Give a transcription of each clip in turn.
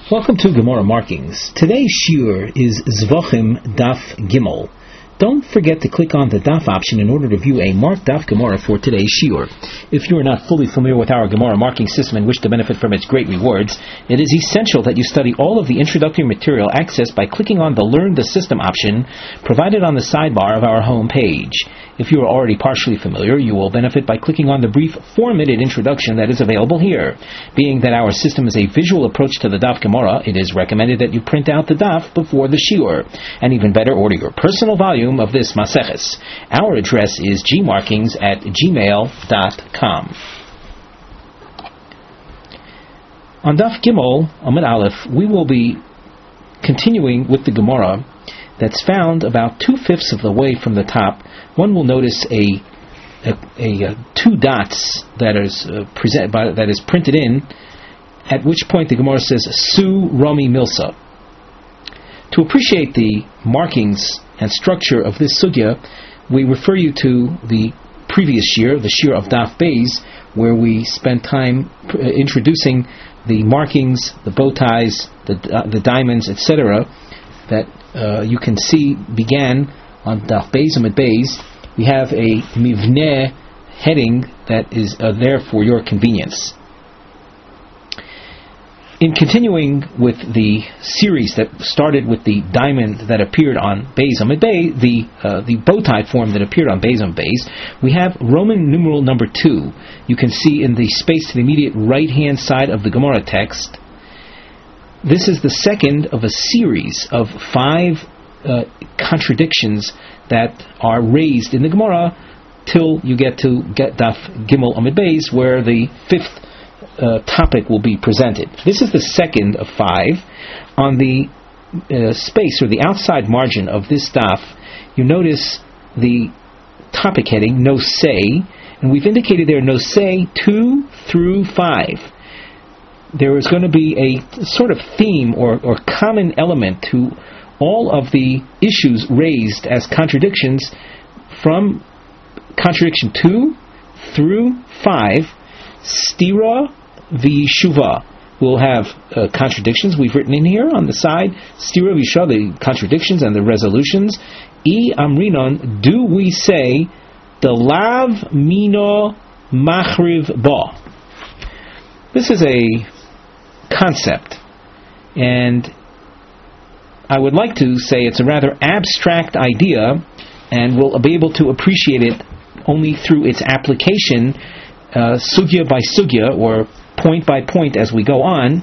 Welcome to Gemara Markings. Today's shiur is Zvachim Daf Gimel. Don't forget to click on the Daf option in order to view a marked Daf Gemara for today's shiur. If you are not fully familiar with our Gemara marking system and wish to benefit from its great rewards, it is essential that you study all of the introductory material accessed by clicking on the Learn the System option provided on the sidebar of our home page. If you are already partially familiar, you will benefit by clicking on the brief 4-minute introduction that is available here. Being that our system is a visual approach to the Daf Gemara, it is recommended that you print out the Daf before the shiur, and even better, order your personal volume of this Maseches. Our address is gmarkings@gmail.com. On Daf Gimel, Amud Aleph, we will be continuing with the Gemara that's found about 2/5 of the way from the top. One will notice a 2 dots that is printed in, at which point the Gemara says Su Rami Milsa. To appreciate the markings and structure of this sugya, we refer you to the previous shiur, the shiur of Daf Beis, where we spent time introducing the markings, the bow ties, the diamonds, etc., that you can see began on Daf Beis Amud Beis. We have a Mivneh heading that is there for your convenience. In continuing with the series that started with the diamond that appeared on Beis Amud Beis, the bow tie form that appeared on Beis Amud Beis, we have Roman numeral number 2. You can see in the space to the immediate right-hand side of the Gemara text. This is the second of a series of 5 contradictions that are raised in the Gemara till you get Daf Gimel Amud Beis, where the 5th topic will be presented. This is the second of 5. On the space or the outside margin of this daf, you notice the topic heading No Say, and we've indicated there No Say 2 through 5. There is going to be a sort of theme or common element to all of the issues raised as contradictions from contradiction 2 through 5. Stira v'Yeshuva will have contradictions we've written in here on the side. Stira v'Yeshuva, the contradictions and the resolutions. I Amrinon, do we say the lav mino machriv ba? This is a concept, and I would like to say it's a rather abstract idea, and we'll be able to appreciate it only through its application, sugya by sugya, or point by point as we go on.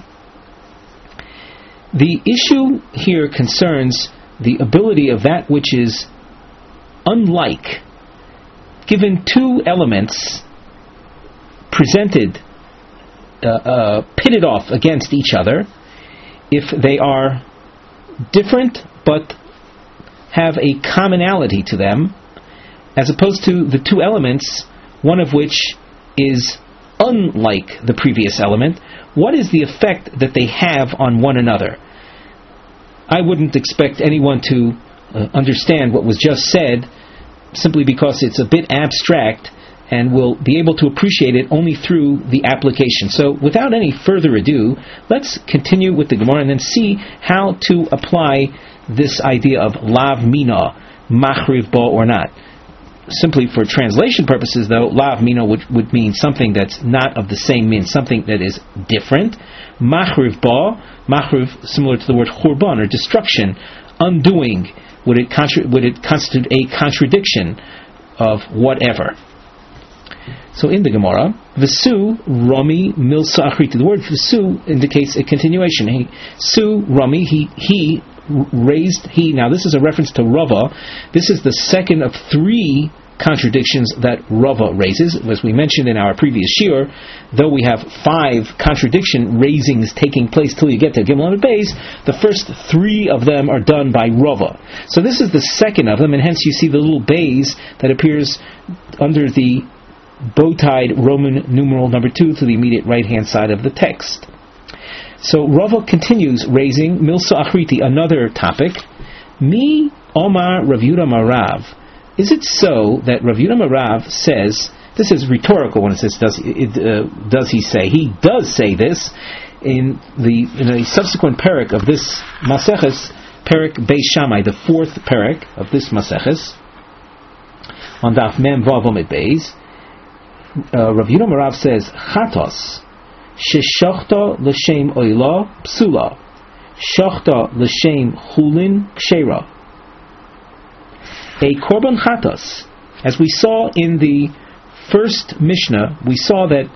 The issue here concerns the ability of that which is unlike, given 2 elements presented, pitted off against each other, if they are different but have a commonality to them, as opposed to the 2 elements, one of which is unlike the previous element, what is the effect that they have on one another? I wouldn't expect anyone to understand what was just said simply because it's a bit abstract, and will be able to appreciate it only through the application. So without any further ado, let's continue with the Gemara and then see how to apply this idea of lav mina, machriv ba or not. Simply for translation purposes, though, lav mina would mean something that's not of the same min, something that is different. Machriv ba, machriv, similar to the word churban, or destruction, undoing. Would it constitute a contradiction of whatever? So in the Gemara, V'su Rami Milsa Achriti. The word V'su indicates a continuation. Su Rami, he raised, now this is a reference to Rava. This is the second of 3 contradictions that Rava raises. As we mentioned in our previous shiur, though we have 5 contradiction raisings taking place till you get to Gimel Amud Beis, the first 3 of them are done by Rava. So this is the second of them, and hence you see the little bays that appears under the bow-tied Roman numeral number 2 to the immediate right-hand side of the text. So Rava continues raising Milsa Achriti, another topic. Mi Omar Rav Yehuda Marav. Is it so that Rav Yehuda Marav says, this is rhetorical when it says does he say? He does say this. in a subsequent parak of this Maseches, Parak Beis Shammai, the fourth parak of this Maseches, on Daf Mem Vav Amid Beis, Rav Yehuda Marav says, Chatos sheshachta l'shem oila psula, shachta l'shem chulin kshera. A korban chatos, as we saw in the first Mishnah, we saw that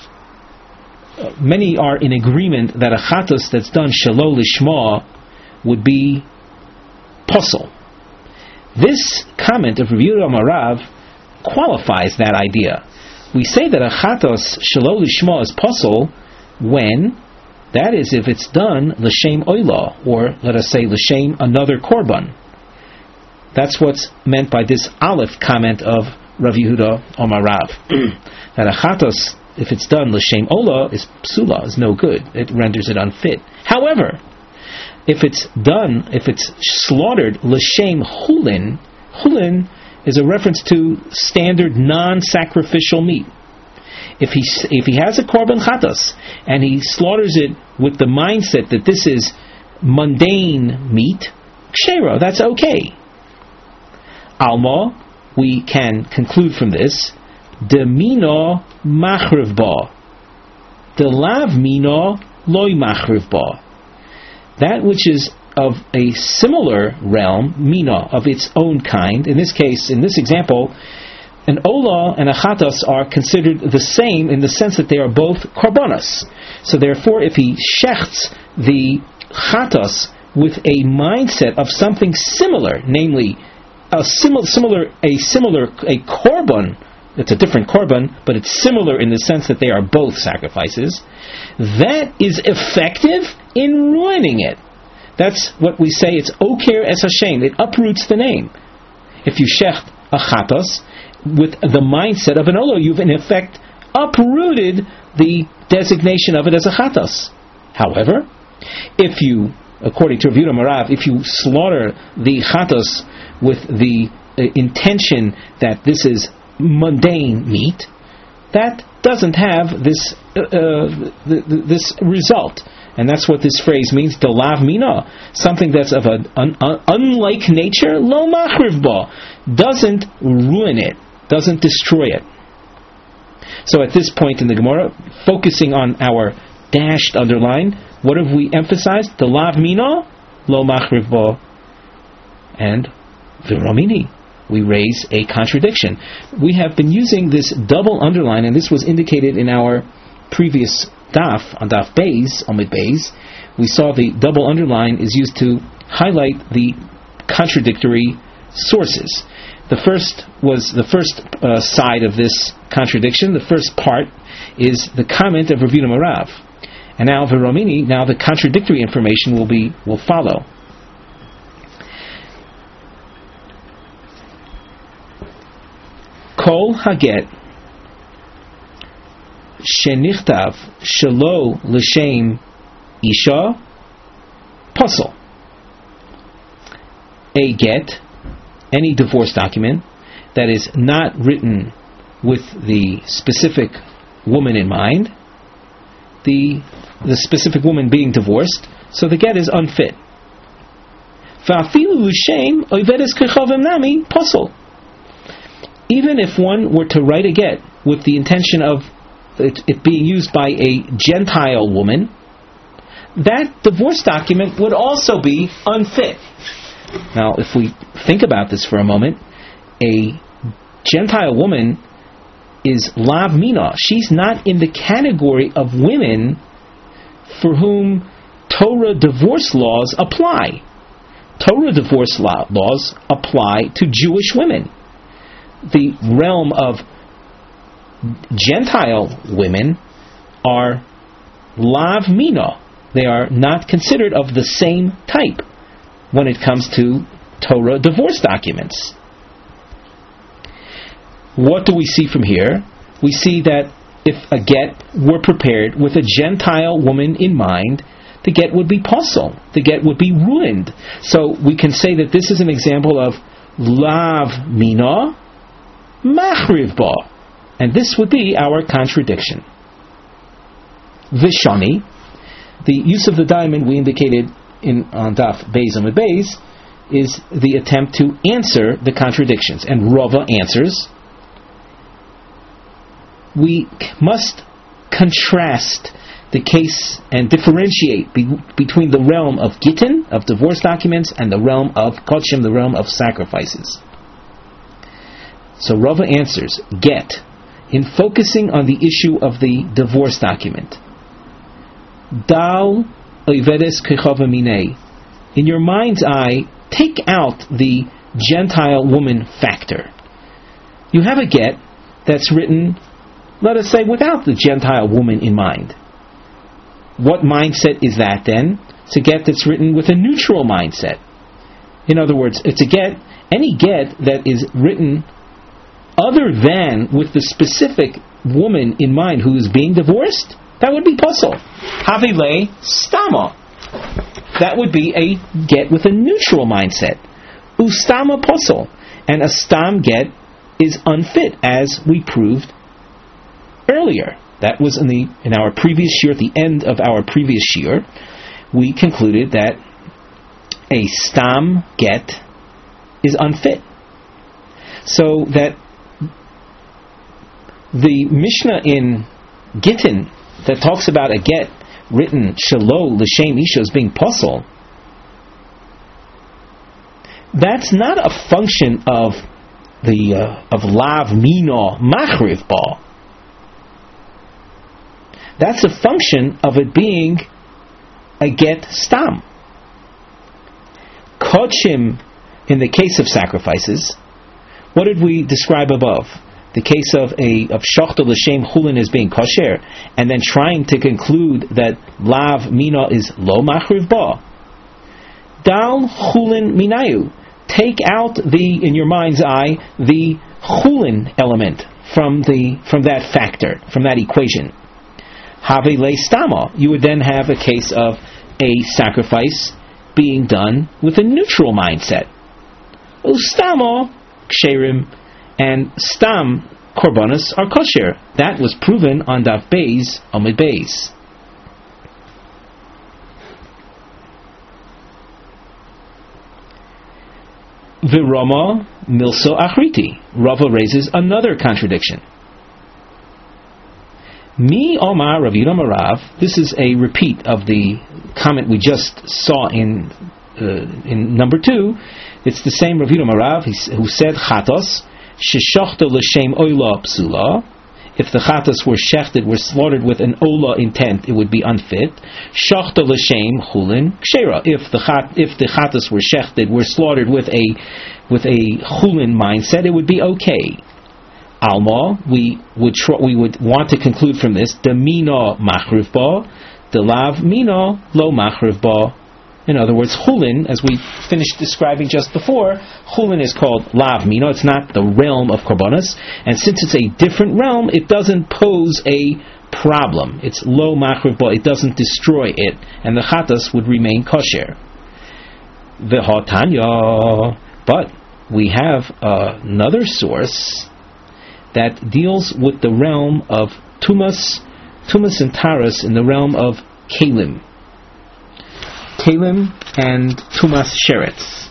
many are in agreement that a chatos that's done shelo lishma would be posel. This comment of Rav Yehuda Marav qualifies that idea. We say that a chatos shelo lishma is posel when, that is, if it's done l'shem oila, or let us say l'shem another korban. That's what's meant by this Aleph comment of Rav Yehuda Marav. That a chatos, if it's done l'shem ola, is psula, is no good. It renders it unfit. However, if it's slaughtered l'shem chulin, chulin is a reference to standard non-sacrificial meat. If he has a korban chatos and he slaughters it with the mindset that this is mundane meat, kshera, that's okay. Alma, we can conclude from this, de mina machriv ba, de lav mina loy machriv ba. That which is of a similar realm, mina, of its own kind, in this case, in this example, an ola and a chatos are considered the same in the sense that they are both korbanos. So therefore, if he shechts the chatos with a mindset of something similar, namely a korban, it's a different korban, but it's similar in the sense that they are both sacrifices, that is effective in ruining it. That's what we say, it's oker es Hashem, it uproots the name. If you shecht a chatos with the mindset of an ola, you've in effect uprooted the designation of it as a chatos. However, if you, according to Rav Yehuda Marav, if you slaughter the chatos with the intention that this is mundane meat, that doesn't have this this result. And that's what this phrase means, de lav mina, something that's of an unlike nature, lo machriv ba, doesn't ruin it, doesn't destroy it. So at this point in the Gemara, focusing on our dashed underline, what have we emphasized? De lav mina, lo machriv ba. And Viramini, we raise a contradiction. We have been using this double underline, and this was indicated in our previous daf, on daf Beis, Amid Beis. We saw the double underline is used to highlight the contradictory sources. The first side of this contradiction. The first part is the comment of Rav Yehuda Marav, and now Viramini. Now the contradictory information will follow. Kol haget shenichtav shelo l'shem isha posel. A get, any divorce document that is not written with the specific woman in mind, the specific woman being divorced, so the get is unfit. Va'afilu l'shem oivedes kechavim nami posel. Even if one were to write a get with the intention of it being used by a Gentile woman, that divorce document would also be unfit. Now, if we think about this for a moment, a Gentile woman is lav mina. She's not in the category of women for whom Torah divorce laws apply. Torah divorce laws apply to Jewish women. The realm of Gentile women are lav mina. They are not considered of the same type when it comes to Torah divorce documents. What do we see from here? We see that if a get were prepared with a Gentile woman in mind, the get would be posel. The get would be ruined. So we can say that this is an example of lav mina machriv ba, and this would be our contradiction. Vishani, The use of the diamond we indicated on Daf Beis Amud Beis is the attempt to answer the contradictions. And Rava answers, we must contrast the case and differentiate between the realm of Gittin, of divorce documents, and the realm of Kodshim, the realm of sacrifices. So Rava answers, get, in focusing on the issue of the divorce document. Dal oivedes kechava minei. In your mind's eye, take out the Gentile woman factor. You have a get that's written, let us say, without the Gentile woman in mind. What mindset is that then? It's a get that's written with a neutral mindset. In other words, it's a get, any get that is written other than with the specific woman in mind who is being divorced, that would be puzzle. Havile stama. That would be a get with a neutral mindset. Ustama puzzle. And a stam get is unfit, as we proved earlier. That was in our previous shiur. At the end of our previous shiur, we concluded that a stam get is unfit. So that the Mishnah in Gittin that talks about a get written shelo l'shem isha as being puzzle, that's not a function of the of lav mino machriv ba. That's a function of it being a get stam. Kodshim, in the case of sacrifices, what did we describe above? The case of shachta l'shem chulin as being kosher, and then trying to conclude that lav mina is lo machriv ba. Dal chulin minayu. Take out in your mind's eye, the chulin element from that factor, from that equation. Have le stama. You would then have a case of a sacrifice being done with a neutral mindset. Ustama ksherim, and stam korbanos are kosher. That was proven on Daf Beis Amud Beis. Virama milso achriti. Rava raises another contradiction. Mi Omar Rav Yehuda Marav. This is a repeat of the comment we just saw in number 2. It's the same Rav Yehuda Marav who said chatos sheshachta l'shem oila psula. If the chatos were slaughtered with an ola intent, it would be unfit. Shachta l'shem chulin kshera. If the chatos were slaughtered with a chulin mindset, it would be okay. Alma, we would want to conclude from this, the mina machriv ba, the lav mina lo machriv ba. In other words, chulin, as we finished describing just before, chulin is called lav mina. It's not the realm of korbanos, and since it's a different realm, it doesn't pose a problem. It's lo machriv ba. It doesn't destroy it, and the chatas would remain kosher. V'hatanya, but we have another source that deals with the realm of tumas and taras in the realm of kalim and tumas sheretz.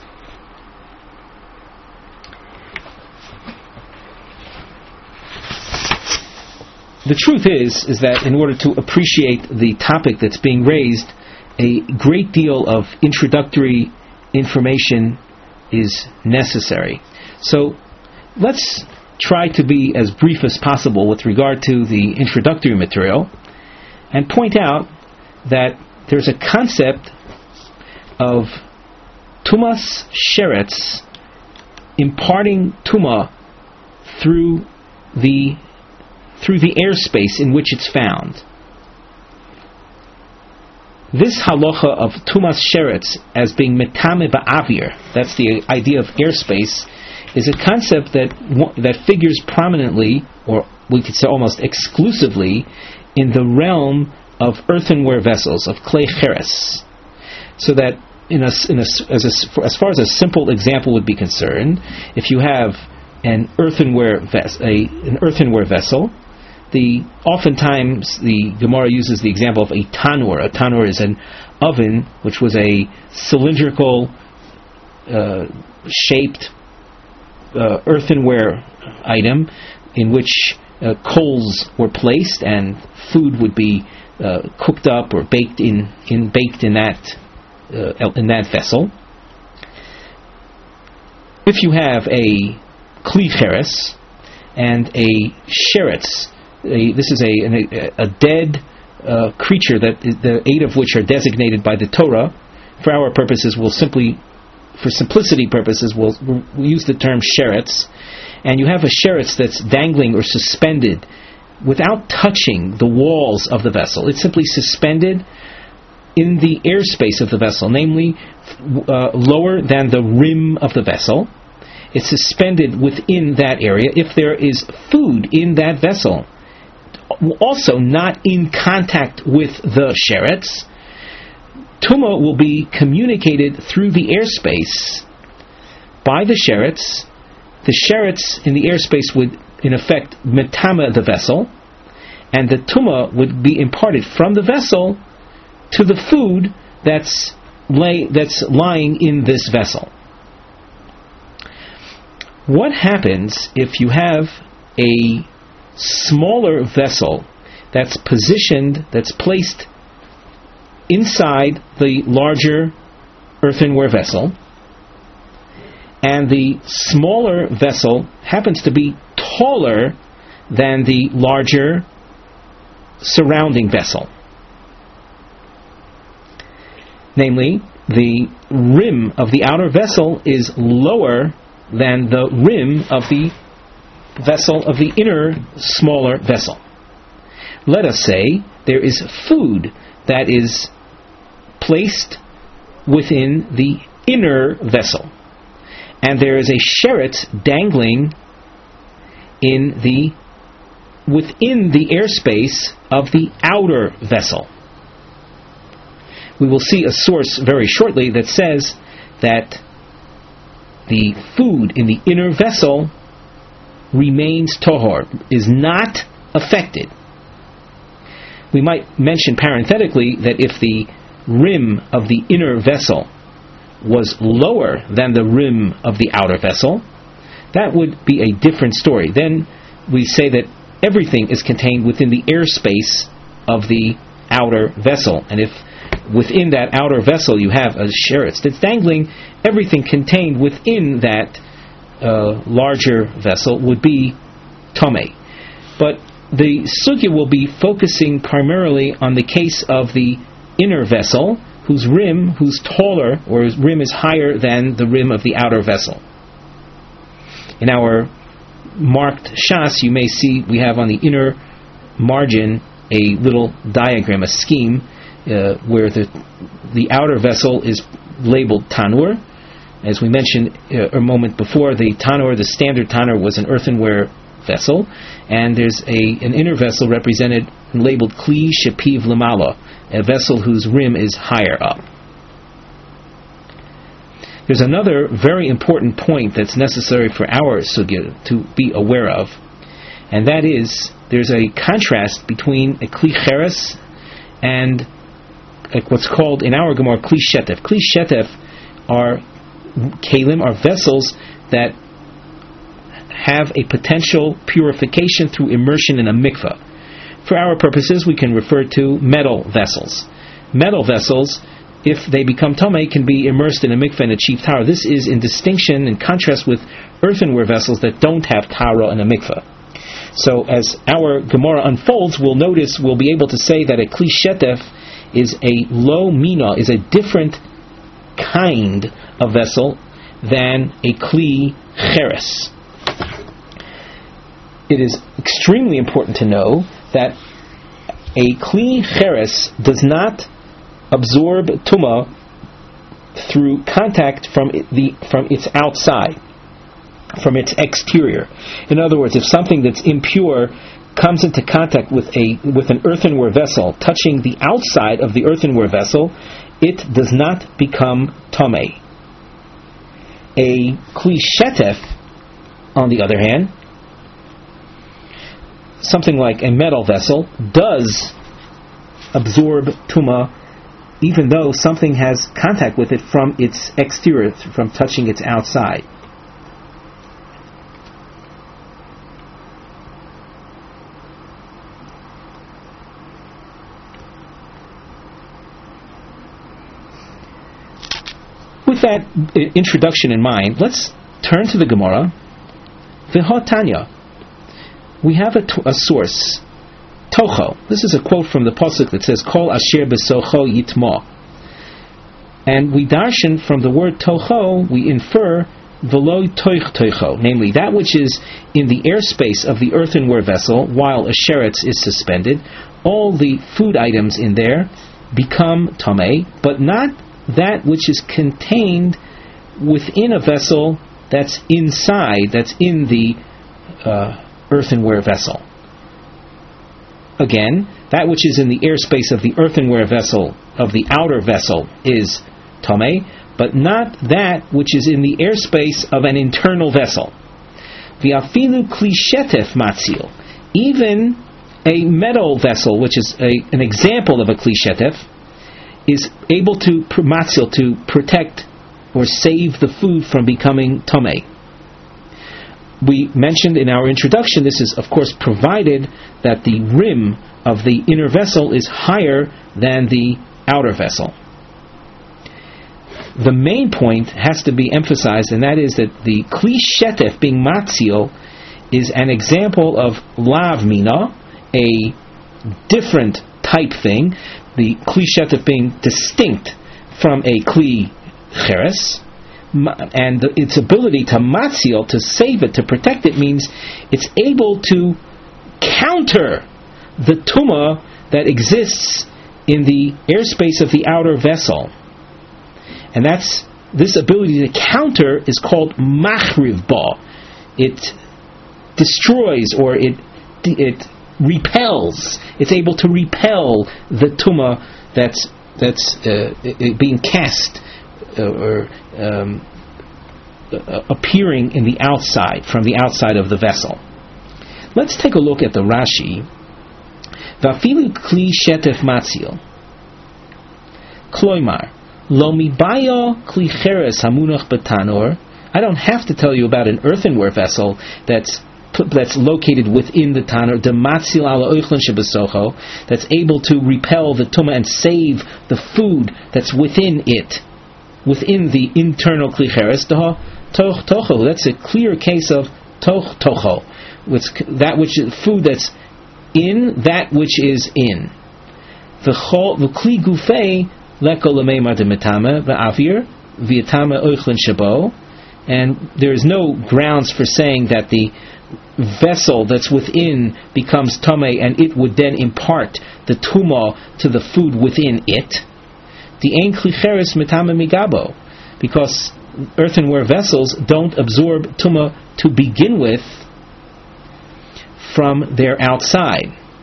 The truth is that in order to appreciate the topic that's being raised, a great deal of introductory information is necessary. So let's try to be as brief as possible with regard to the introductory material and point out that there's a concept of tumas sheretz, imparting tuma through the airspace in which it's found. This halacha of tumas sheretz as being metame ba'avir, that's the idea of airspace, is a concept that figures prominently, or we could say almost exclusively, in the realm of earthenware vessels, of klei cheres. So that as far as a simple example would be concerned, if you have an earthenware vessel, Oftentimes the Gemara uses the example of a tanur. A tanur is an oven which was a cylindrical shaped earthenware item in which coals were placed and food would be cooked up or baked in that vessel. If you have a kli cheres and a sheretz, this is a dead creature that the 8 of which are designated by the Torah. For our purposes, for simplicity purposes, we'll use the term sheretz. And you have a sheretz that's dangling or suspended without touching the walls of the vessel. It's simply suspended in the airspace of the vessel, namely lower than the rim of the vessel. It's suspended within that area. If there is food in that vessel, also not in contact with the sheretz, Tumah will be communicated through the airspace by the sheretz. The sheretz in the airspace would, in effect, metama the vessel, and the Tumah would be imparted from the vessel to the food that's lying in this vessel. What happens if you have a smaller vessel that's placed inside the larger earthenware vessel, and the smaller vessel happens to be taller than the larger surrounding vessel? Namely, the rim of the outer vessel is lower than the rim of the vessel of the inner, smaller vessel. Let us say there is food that is placed within the inner vessel, and there is a sheretz dangling within the airspace of the outer vessel. We will see a source very shortly that says that the food in the inner vessel remains tohor, is not affected. We might mention parenthetically that if the rim of the inner vessel was lower than the rim of the outer vessel, that would be a different story. Then we say that everything is contained within the airspace of the outer vessel, and if within that outer vessel you have a sheretz that's dangling, everything contained within that larger vessel would be tomei. But the sugya will be focusing primarily on the case of the inner vessel, whose taller, or whose rim is higher than the rim of the outer vessel. In our marked shas, you may see we have on the inner margin a little diagram, a scheme, where the outer vessel is labeled tanur. As we mentioned a moment before, the tanur, the standard tanur, was an earthenware vessel, and there's an inner vessel represented and labeled kli shepiv lamala, a vessel whose rim is higher up. There's another very important point that's necessary for our sugya to be aware of, and that is there's a contrast between a kli cheres and what's called in our Gemara kli shetef. Kli shetef are kalim, are vessels that have a potential purification through immersion in a mikveh. For our purposes, we can refer to metal vessels. Metal vessels, if they become tomei, can be immersed in a mikveh and achieve tahara. This is in distinction, in contrast with earthenware vessels that don't have tahara and a mikveh. So as our Gemara unfolds, we'll be able to say that a kli shetef is a low mina, is a different kind of vessel than a kli cheres. It is extremely important to know that a kli cheres does not absorb tumah through contact from its outside, from its exterior. In other words, if something that's impure comes into contact with an earthenware vessel, touching the outside of the earthenware vessel, it does not become tomei. A kli shetef, on the other hand, something like a metal vessel does absorb tuma, even though something has contact with it from its exterior, from touching its outside. With that introduction in mind, let's turn to the Gemara. V'ha Tanya. We have a source, Tocho. This is a quote from the pasuk that says, "Kol asher besocho yitma." And we darshan from the word Tocho, we infer v'lo toich tocho, namely that which is in the airspace of the earthenware vessel while a sheretz is suspended. All the food items in there become tamei, but not that which is contained within a vessel that's inside, that's in the earthenware vessel. Again, that which is in the airspace of the earthenware vessel, of the outer vessel, is tamei, but not that which is in the airspace of an internal vessel. V'afilu kli shetef matzil. Even a metal vessel, which is an example of a kli shetef, is able to matzil, to protect or save the food from becoming tamei. We mentioned in our introduction, this is of course provided that the rim of the inner vessel is higher than the outer vessel. The main point has to be emphasized, and that is that the kli shetef being matzil is an example of lav mina, a different type thing, the kli shetef being distinct from a kli cheres, and its ability to matzil, to save it, to protect it, means it's able to counter the tuma that exists in the airspace of the outer vessel. And this ability to counter is called machriv ba. It destroys, or it repels. It's able to repel the tuma that's being cast or appearing in the outside, from the outside of the vessel. Let's take a look at the Rashi. Vafilu kli shetef matzil. Kloimar. Lo mibaya kli cheres hamunach betanor. I don't have to tell you about an earthenware vessel that's located within the tanor, the matzil ala oichlin shebesocho, that's able to repel the tuma and save the food that's within it, within the internal kli cheres. Toch tocho. That's a clear case of toch tocho. That which is food that's in that which is in. The kli gufei leko lemeimar de metame ve'avir v'yatame oichlin shabo, and there is no grounds for saying that the vessel that's within becomes tamei and it would then impart the tuma to the food within it. The ein kli cheres metame migabo, because earthenware vessels don't absorb tuma to begin with from their outside.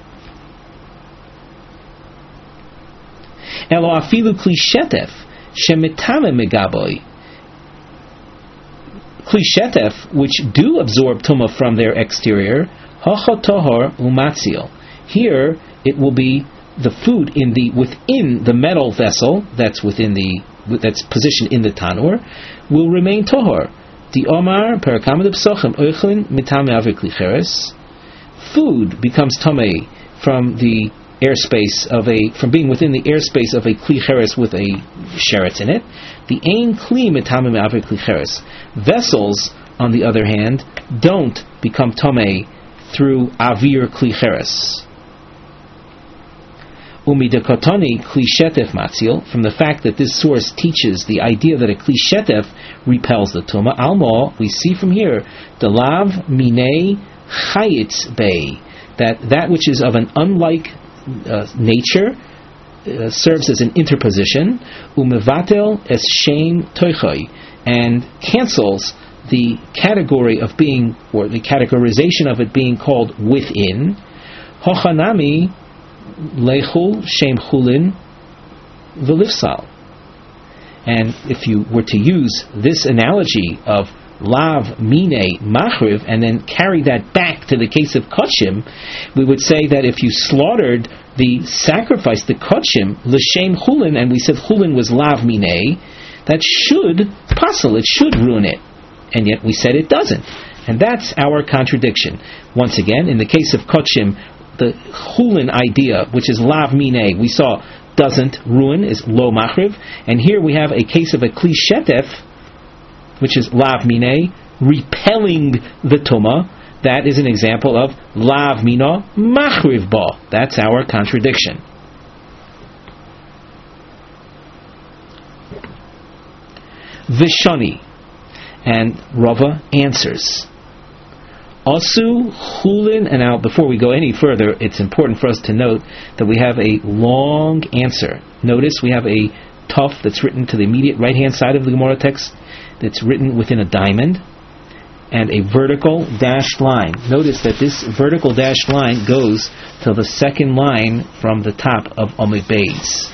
Elo afilu kli shetef shemetame megaboi. Kli shetef, which do absorb tuma from their exterior, hacha tohor umatzil. Here it will be the food within the metal vessel that's positioned in the tanur will remain tohor. The omar parakamad psochem oichlin mitame aver kli cheres. Food becomes tamei from the airspace from being within the airspace of a kli cheres with a sheretz in it. The ein kli mitame aver kli cheres. Vessels, on the other hand, don't become tamei through avir kli cheres. Umidakotani kli shetef matzil, from the fact that this source teaches the idea that a kli shetef repels the tuma. Alma, we see from here, the lav minei chayitz bei, that which is of an unlike nature serves as an interposition. Umevatel es shem toichoi, and cancels the category of being, or the categorization of it being called within. Hochanami lechul shem chulin v'lifsal. And if you were to use this analogy of lav mine machriv, and then carry that back to the case of kachim, we would say that if you slaughtered the sacrifice, the kachim, l'shem chulin, and we said chulin was lav mine, that should puzzle, it should ruin it. And yet we said it doesn't. And that's our contradiction. Once again, in the case of kachim, the chulin idea, which is lav mine, we saw doesn't ruin, is lo machriv. And here we have a case of a kli shetef, which is lav mine, repelling the tuma. That is an example of lav mina machriv ba. That's our contradiction. Vishani, and Rava answers. Asu chulin, and now before we go any further, it's important for us to note that we have a long answer. Notice we have a tuf that's written to the immediate right-hand side of the Gemara text, that's written within a diamond, and a vertical dashed line. Notice that this vertical dashed line goes to the second line from the top of Amud Beis.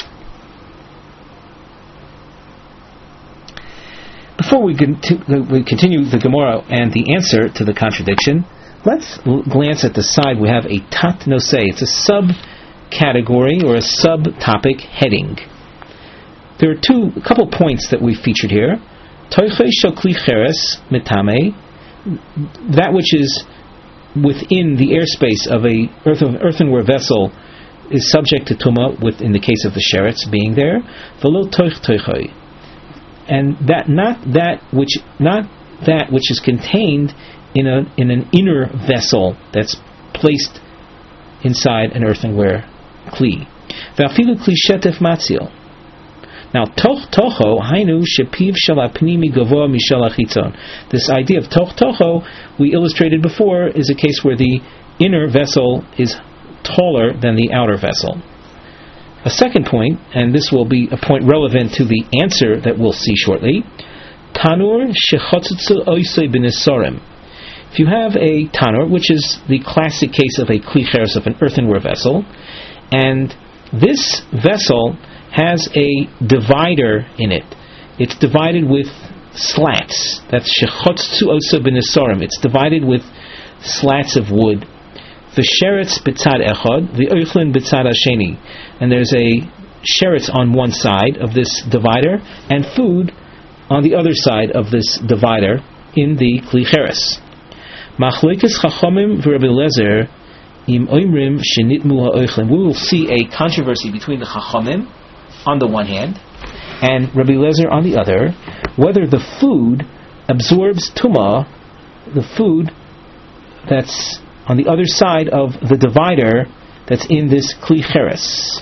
Before we continue the Gemara and the answer to the contradiction, let's glance at the side. We have a tat nosei. It's a subcategory or a subtopic heading. There are a couple points that we featured here. Toiche shel kli cheres mitame, that which is within the airspace of a earthenware vessel is subject to tuma, in the case of the sheretz being there. Velo toich toichoi. And that not that which is contained in an inner vessel that's placed inside an earthenware kli. V'afilu kli shetef matzil. Now, toch-tocho, hainu shepiv shel hapnimi gavoa mishel hachitzon. This idea of toch-tocho, we illustrated before, is a case where the inner vessel is taller than the outer vessel. A second point, and this will be a point relevant to the answer that we'll see shortly, tanur shechotzutzu oisei b'nesorim. If you have a tanur, which is the classic case of a kli cheres, of an earthenware vessel, and this vessel has a divider in it. It's divided with slats. That's shechotzutzu oisei b'nesorim. It's divided with slats of wood. The sheretz b'tzad echad, the oichlin b'tzad hasheni, and there's a sheretz on one side of this divider, and food on the other side of this divider in the kli cheres. Machlokes chachamim v'Rabbi Eliezer im oimrim shenitmu ha'oichlin. We will see a controversy between the chachamim on the one hand and Rabbi Eliezer on the other, whether the food absorbs tuma, the food that's on the other side of the divider that's in this kli cheres.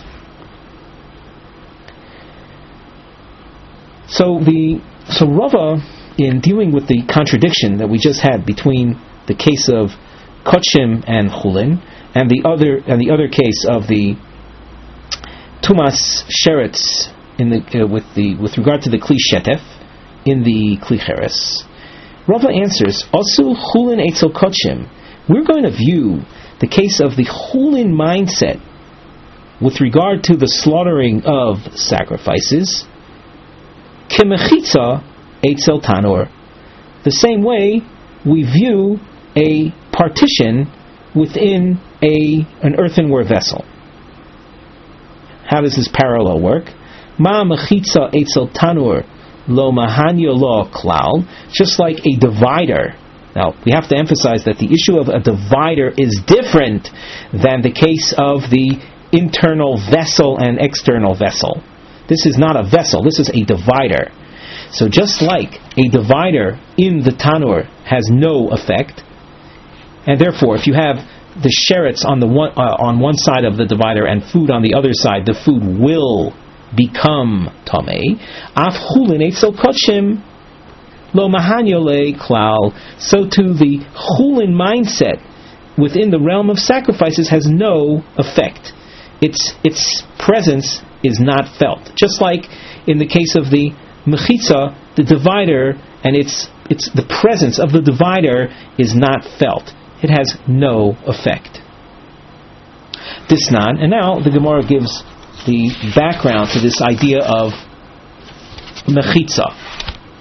So Rava, in dealing with the contradiction that we just had between the case of kachim and chulin, and the other case of the tumas sheretz with regard to the kli shetef in the kli cheres, Rava answers, Asu chulin etzel kachim. We're going to view the case of the chulin mindset with regard to the slaughtering of sacrifices, kemechitza eitzel tanur. The same way we view a partition within an earthenware vessel. How does this parallel work? Ma mechitza eitzel tanur lo mahanyo lo klal. Just like a divider. Now, we have to emphasize that the issue of a divider is different than the case of the internal vessel and external vessel. This is not a vessel, this is a divider. So just like a divider in the tanur has no effect, and therefore if you have the sheretz on one side of the divider and food on the other side, the food will become tamei. Af chulin eitzel kachim lo mahanyole klal. So too the chulin mindset within the realm of sacrifices has no effect. Its presence is not felt. Just like in the case of the mechitza, the divider, and it's the presence of the divider is not felt. It has no effect. Disnan, and now the Gemara gives the background to this idea of mechitza.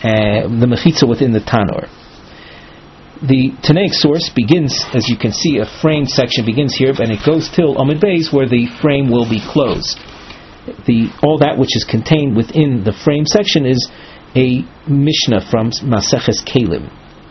the mechitza within the tanur. The Tanaic source begins, as you can see, a frame section begins here, and it goes till Amud Beis, where the frame will be closed. All that which is contained within the frame section is a Mishnah from Maseches Kelim.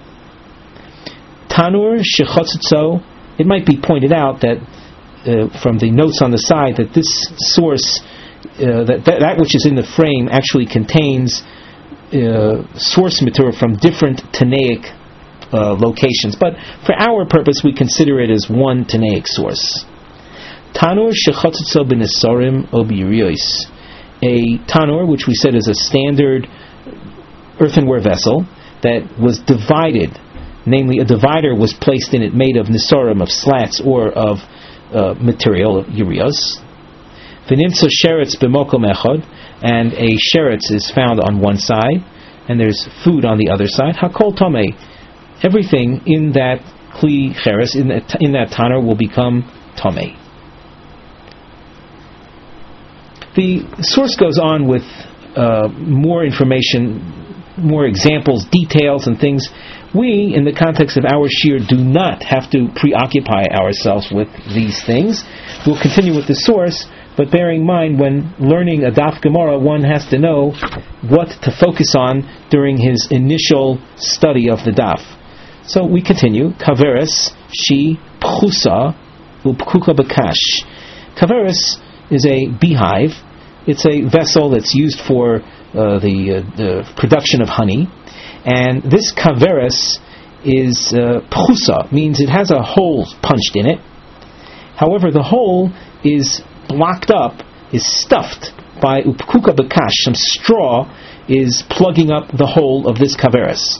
Tanur shechotzitzo. It might be pointed out that from the notes on the side that this source, that which is in the frame, actually contains source material from different Tanaic locations, but for our purpose we consider it as one Tanaic source. Tanur shechotzitzo b'nesorim o b'yiriyos. A tanur, which we said is a standard earthenware vessel that was divided, namely a divider was placed in it made of nesorim, of slats or of material, of yiriyos. V'nimtza sheretz b'mokom echad, and a sheretz is found on one side and there's food on the other side. Hakol tomei. Everything in that kli cheres, in that tanur, will become tomei. The source goes on with more information, more examples, details, and things. We, in the context of our shir, do not have to preoccupy ourselves with these things. We'll continue with the source, but bearing in mind, when learning a daf Gemara, one has to know what to focus on during his initial study of the daf. So we continue. Kaveres shi pchusa upkuka bakash. Kaveres is a beehive. It's a vessel that's used for the production of honey, and this kaveres is pchusa, means it has a hole punched in it. However, the hole is blocked up, is stuffed by upkuka bakash. Some straw is plugging up the hole of this kaveres.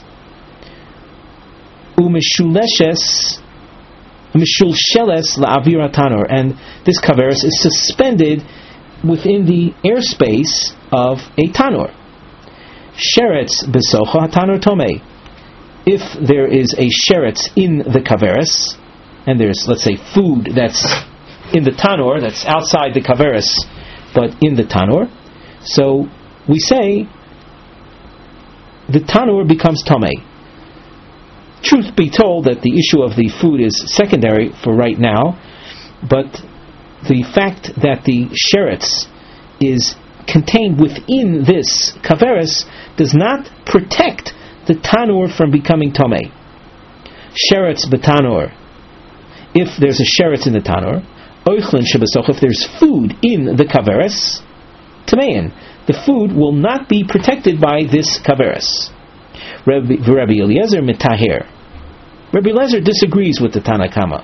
Umishulsheles la'avir tanur, and this kaveres is suspended within the airspace of a tanur. Sheretz besocha tanur tomei. If there is a sheretz in the kaveres, and there's, let's say, food that's in the tanur, that's outside the kaveres, but in the tanur, so we say the tanur becomes tomei. Truth be told, that the issue of the food is secondary for right now, but the fact that the sheretz is contained within this kaveres does not protect the tanur from becoming tomei. Sheretz betanur. If there's a sheretz in the tanur, oichlin shebesoch, if there's food in the kaveres, tamein, the food will not be protected by this kaveres. Rabbi Eliezer mitaher. Rabbi Eliezer disagrees with the Tana Kama.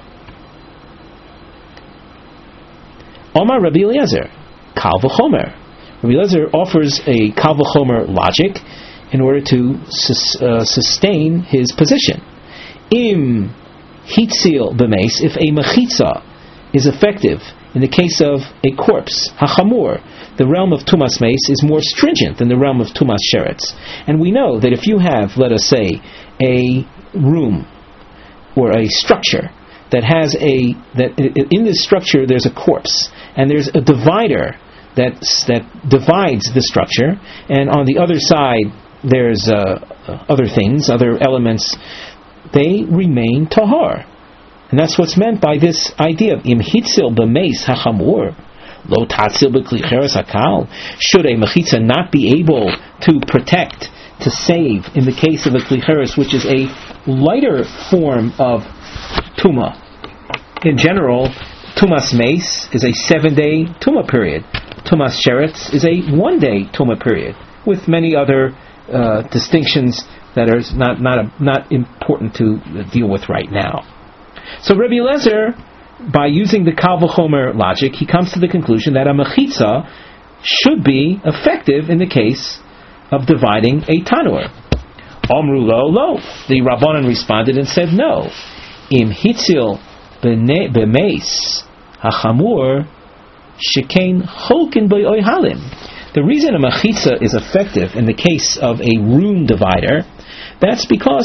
Omar Rabbi Eliezer, kal v'chomer. Rabbi Eliezer offers a kal v'chomer logic in order to sustain his position. Im hitzil b'meis, if a mechitza is effective in the case of a corpse, hachamur, the realm of tumas meis is more stringent than the realm of tumas sheretz. And we know that if you have, let us say, a room or a structure that has in this structure there's a corpse, and there's a divider that divides the structure, and on the other side there's other things, other elements, they remain tahar. And that's what's meant by this idea of im hitzil b'meis hachamur lo tatzil b'kli cheres hakal. Should a mechitza not be able to protect, to save, in the case of a kli cheres, which is a lighter form of tuma? In general, tumas meis is a 7-day tuma period. Tumas sheretz is a 1-day tuma period, with many other distinctions that are not important to deal with right now. So Rabbi Eliezer, by using the kal v'chomer logic, he comes to the conclusion that a mechitza should be effective in the case of dividing a tanur. Omru lo. The Rabbanan responded and said no. Im hitzil b'meis hachamur shekain cholkin b'oy halim. The reason a mechitza is effective in the case of a room divider, that's because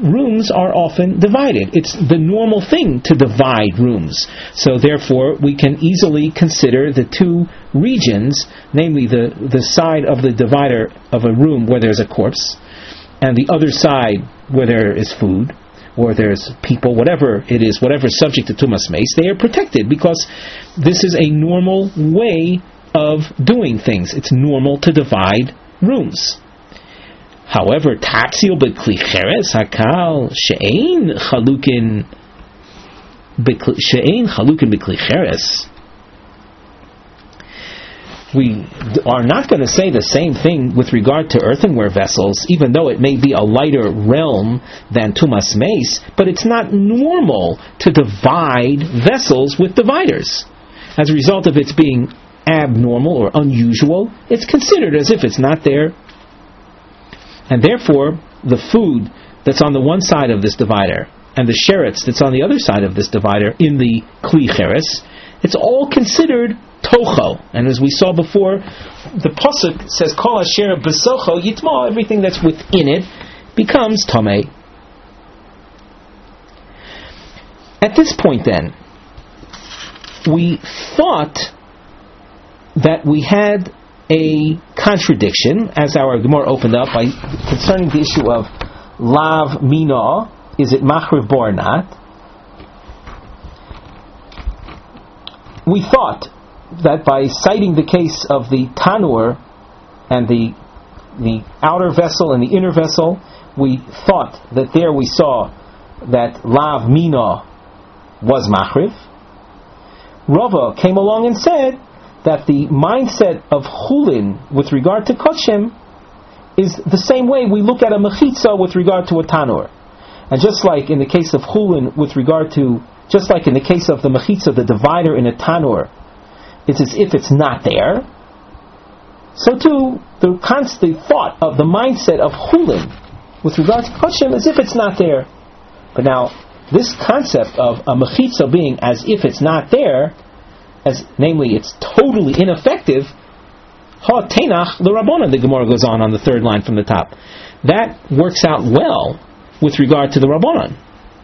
rooms are often divided. It's the normal thing to divide rooms. So therefore, we can easily consider the two regions, namely the side of the divider of a room where there's a corpse, and the other side where there is food, or there's people, whatever it is, whatever is subject to Tumas Meis, they are protected, because this is a normal way of doing things. It's normal to divide rooms. However, Tatsil b'kli cheres hakal she'ein chalukin b'kli cheres. We are not going to say the same thing with regard to earthenware vessels, even though it may be a lighter realm than Tumas Meis, but it's not normal to divide vessels with dividers. As a result of its being abnormal or unusual, it's considered as if it's not there. And therefore, the food that's on the one side of this divider and the sheretz that's on the other side of this divider in the kli cheres, it's all considered tocho. And as we saw before, the pasuk says, Kol asher b'socho yitma, everything that's within it becomes tamei. At this point then, we thought that we had a contradiction, as our Gemara opened up, by concerning the issue of lav mina, is it machriv bo or not? We thought that by citing the case of the tanur and the outer vessel and the inner vessel, we thought that there we saw that lav mina was machriv. Rava came along and said that the mindset of chulin with regard to kodshem is the same way we look at a mechitza with regard to a tanur. And just like in the case of chulin with regard to, just like in the case of the mechitza, the divider in a tanur, it's as if it's not there, so too the constant thought of the mindset of chulin with regard to kodshem as if it's not there. But now, this concept of a mechitza being as if it's not there, as namely it's totally ineffective, ha tenach l'rabbanan, the Gemara goes on the third line from the top. That works out well with regard to the Rabbanan.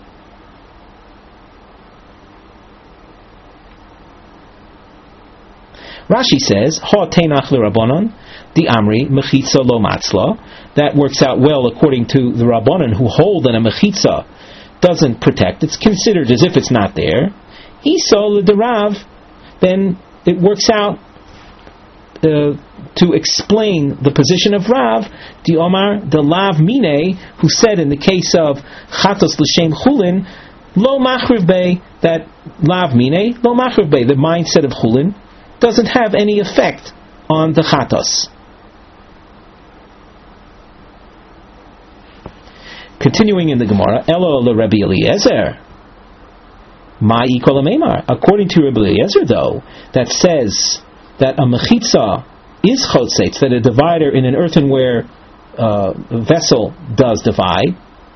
Rashi says, ha tenach l'rabbanan, the amri mechitza lo matzla. That works out well according to the Rabbanan, who hold that a mechitza doesn't protect. It's considered as if it's not there. Isa l'derav, then it works out to explain the position of Rav, the Omar, the Lav Mine, who said in the case of Chatos L'Shem Chulin, Lo Machriv Bey, that Lav Mine, Lo Machriv Bey, the mindset of Chulin, doesn't have any effect on the Chatos. Continuing in the Gemara, Elo Rabbi Eliezer, Ma'i Kol Meimar. According to Rabbi Eliezer, though, that says that a mechitza is chotzetz, that a divider in an earthenware vessel does divide.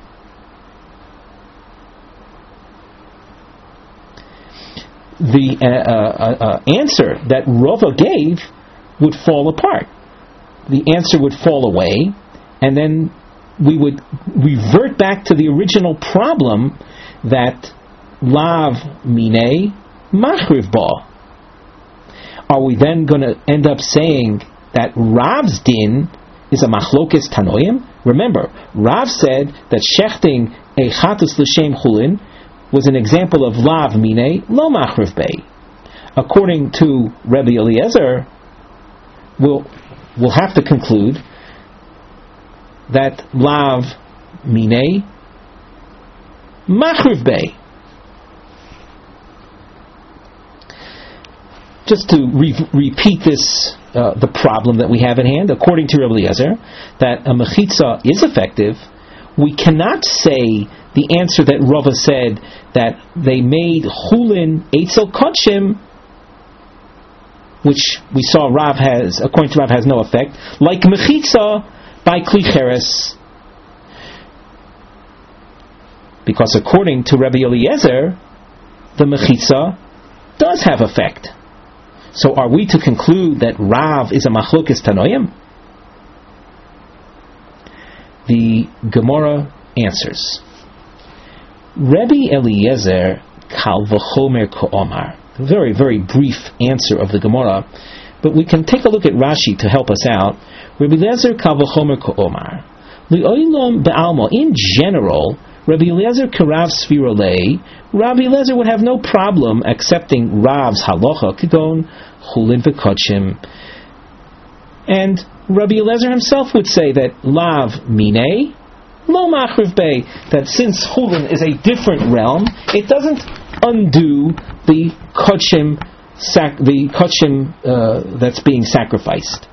The answer that Rava gave would fall apart. The answer would fall away, and then we would revert back to the original problem that lav mine machriv ba. Are we then going to end up saying that Rav's din is a machlokes tanoim? Remember, Rav said that shechting a chatus l'shem chulin was an example of lav mine lo machriv bei. According to Rabbi Eliezer, we'll have to conclude that lav mine machriv bei. Just to repeat this, the problem that we have in hand, according to Rabbi Eliezer, that a mechitza is effective, we cannot say the answer that Rava said, that they made chulin eitzel kodshim, which we saw Rav has, according to Rav, has no effect, like mechitza by kli cheres. Because according to Rabbi Eliezer, the mechitza does have effect. So are we to conclude that Rav is a machlokes tanoim? The Gemara answers. Rabbi Eliezer kal v'chomer ka'omar. Very, very brief answer of the Gemara, but we can take a look at Rashi to help us out. Rabbi Eliezer kal v'chomer ka'omar. Li'oilom be'alma. In general, Rabbi Eliezer karav svirolei. Rabbi Eliezer would have no problem accepting Rav's halacha, kigon chulin v'kotshim. And Rabbi Eliezer himself would say that lav mine, lo machriv bei, that since chulin is a different realm, it doesn't undo the kotshim that's being sacrificed.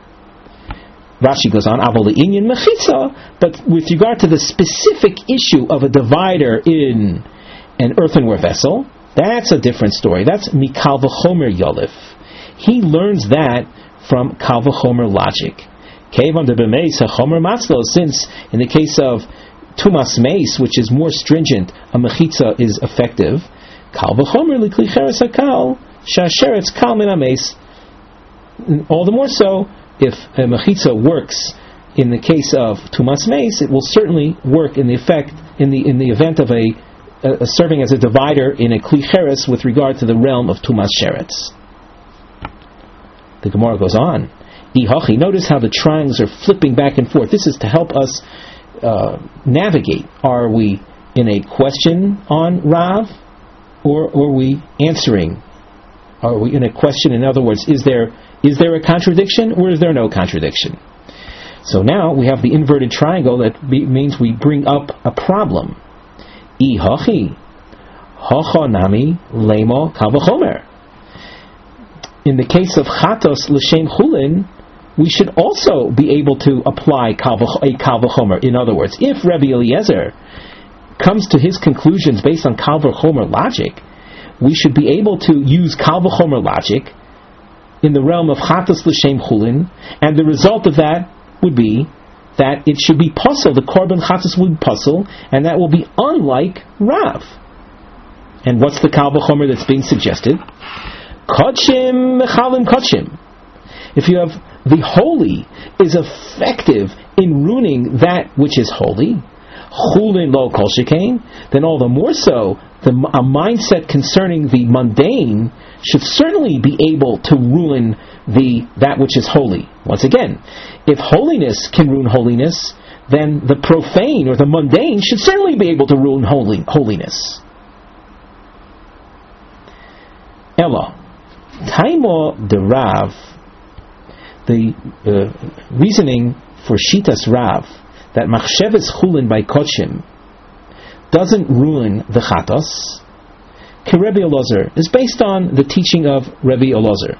Rashi goes on, avol inyan mechitza, but with regard to the specific issue of a divider in an earthenware vessel, that's a different story. That's mikal v'chomer yolif. He learns that from kal v'chomer logic. Kevan de b'meis hachomer matzlo, since in the case of tumas meis, which is more stringent, a mechitza is effective. Kal v'chomer likli cheres hakal shasheretz kal min hameis. All the more so, if a mechitza works in the case of tumas meis, it will certainly work in the event of a serving as a divider in a kli cheres with regard to the realm of tumas sheretz. The Gemara goes on. Ihachi, notice how the triangles are flipping back and forth. This is to help us navigate. Are we in a question on Rav, or are we answering? Are we in a question? In other words, is there a contradiction, or is there no contradiction? So now we have the inverted triangle. That means we bring up a problem. Ihachi, hacha nami lemo kavachomer. In the case of chatos l'shem chulin, we should also be able to apply a kal v'chomer. In other words, if Rabbi Eliezer comes to his conclusions based on kal v'chomer logic, we should be able to use kal v'chomer logic in the realm of chatos l'shem chulin, and the result of that would be that it should be puzzle. The korban chatos would be puzzle, and that will be unlike Rav. And what's the kal v'chomer that's being suggested? Kotshim mechalim kotshim. If you have the holy is effective in ruining that which is holy, chulin lo kol shekain, then all the more so a mindset concerning the mundane should certainly be able to ruin that which is holy. Once again, if holiness can ruin holiness, then the profane or the mundane should certainly be able to ruin holiness. Ella, taimo de Rav, the reasoning for Shitas Rav, that machsheves chulin by kotshim doesn't ruin the chatos, ki Rebbe Elazar, is based on the teaching of Rebbe Elazar.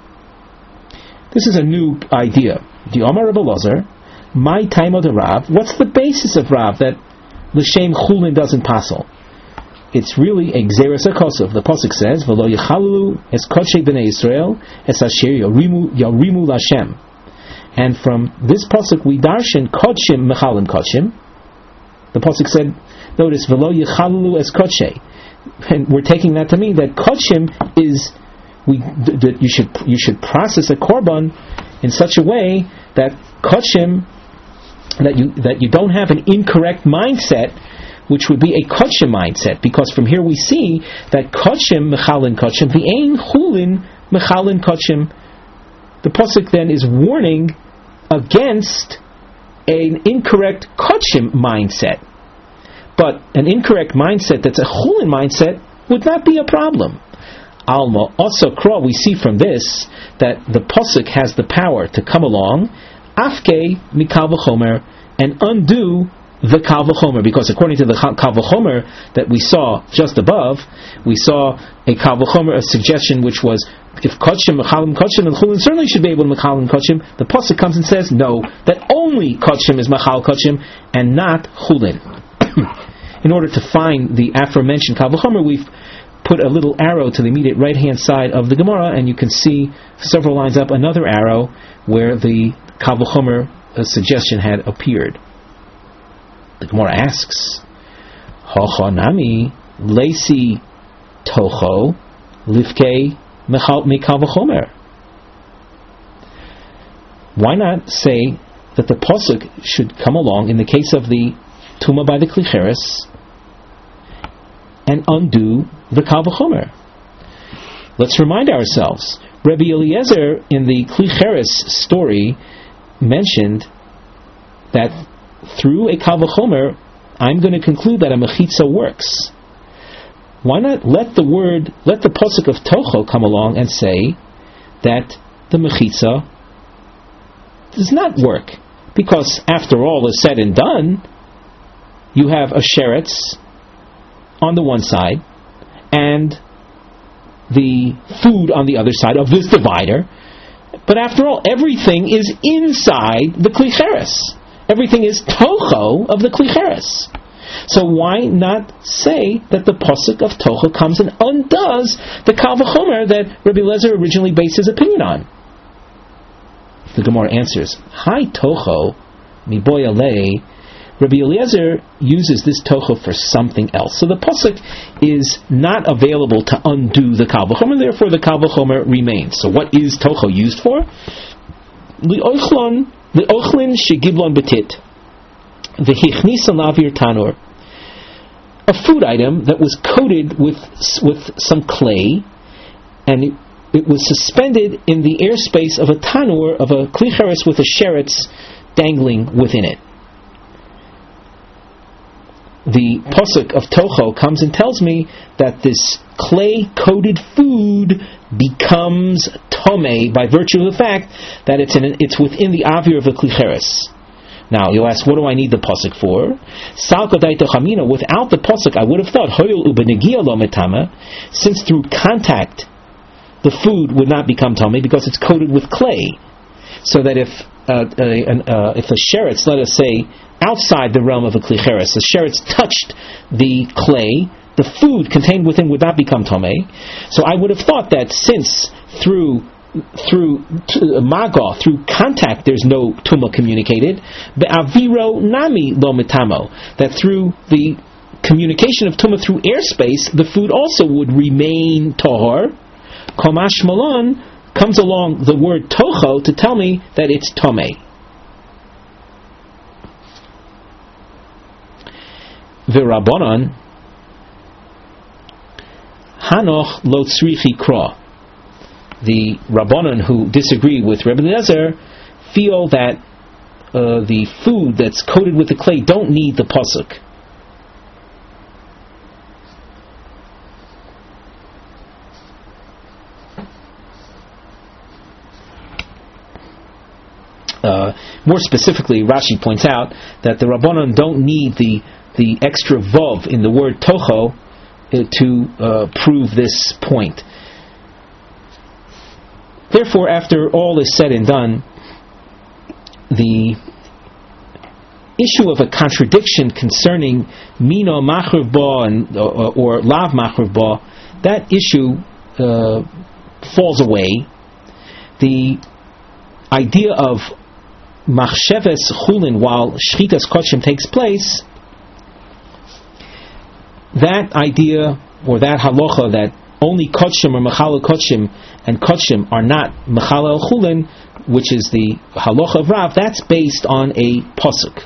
This is a new idea. The Omar Rebbe Elazar, my taimo de Rav, what's the basis of Rav that l'shem chulin doesn't passel? It's really a gzeres hakosov. The pasuk says, "V'lo yichalu es kodshei bnei Yisrael es asher yarimu l'Hashem." And from this pasuk we darshan kodshim mechalim kodshim. The pasuk said, notice, "V'lo yichalu es kodshei," and we're taking that to mean that kodshim is that you should process a korban in such a way that kodshim, that you don't have an incorrect mindset, which would be a kotshim mindset, because from here we see that kotshim mechalin kotshim, the ein chulin mechalin kotshim. The pasuk then is warning against an incorrect kotshim mindset, but an incorrect mindset that's a chulin mindset would not be a problem. Alma also kra, we see from this that the pasuk has the power to come along afke mikal v'chomer and undo the kal v'chomer, because according to the kal v'chomer that we saw just above, we saw a kal v'chomer, a suggestion which was if kotshim mechalim kotshim and chulin certainly should be able to mechalim kotshim. The pasuk comes and says no, that only kotshim is mechal kotshim and not chulin. In order to find the aforementioned kal v'chomer, we've put a little arrow to the immediate right hand side of the Gemara, and you can see several lines up another arrow where the kal v'chomer suggestion had appeared. The Gemara asks, Hocha nami leisi tocho lifkei mikal v'chomer. Why not say that the pasuk should come along in the case of the tuma by the klicheres and undo the Kal V'chomer. Let's remind ourselves. Rabbi Eliezer in the Kli Cheres story mentioned that through a Kal V'chomer, I'm going to conclude that a mechitza works. Why not let the pasuk of Toho come along and say that the mechitza does not work? Because after all is said and done, you have a sheretz on the one side and the food on the other side of this divider. But after all, everything is inside the Kli Cheres. Everything is Toho of the Kli Cheres. So why not say that the pasuk of Toho comes and undoes the Kal V'chomer that Rabbi Eliezer originally based his opinion on? The Gemara answers, Hi Toho, mi boy alei. Rabbi Eliezer uses this Toho for something else. So the pasuk is not available to undo the Kal V'chomer, therefore the Kal V'chomer remains. So what is Toho used for? Li'ochlin shegiblon betit, v'hichnisan lavir tanur. A food item that was coated with some clay, and it was suspended in the airspace of a tanur, of a Kli Cheres with a sheretz dangling within it. The pasuk of Toho comes and tells me that this clay-coated food becomes tomei by virtue of the fact that it's within the avir of a Kli Cheres. Now you'll ask, what do I need the pasuk for? Without the pasuk, I would have thought since through contact the food would not become tomei because it's coated with clay. So that if a sheretz, let us say, outside the realm of a Kli Cheres, the sheretz touched the clay, the food contained within would not become tomei. So I would have thought that since through maga, through contact, there's no tuma communicated, be'aviro nami lo metamo, that through the communication of tuma through airspace, the food also would remain tahor. Komash malon comes along the word Toho to tell me that it's tomei. V'Rabbanan Hanoch lo tzrichi kra. The Rabbanan who disagree with Rebbe Eliezer feel that the food that's coated with the clay don't need the pasuk. More specifically, Rashi points out that the Rabbanan don't need the extra vav in the word Toho to prove this point. Therefore, after all is said and done, the issue of a contradiction concerning Mino Machriv Ba or Lav Machriv Ba, that issue falls away. The idea of Machsheves Chulin while Shchitas Kodshim takes place, that idea or that halacha that only Kodshim or Mechalel Kodshim and Kodshim are not Mechalel Chulin, which is the halacha of Rav, that's based on a pasuk.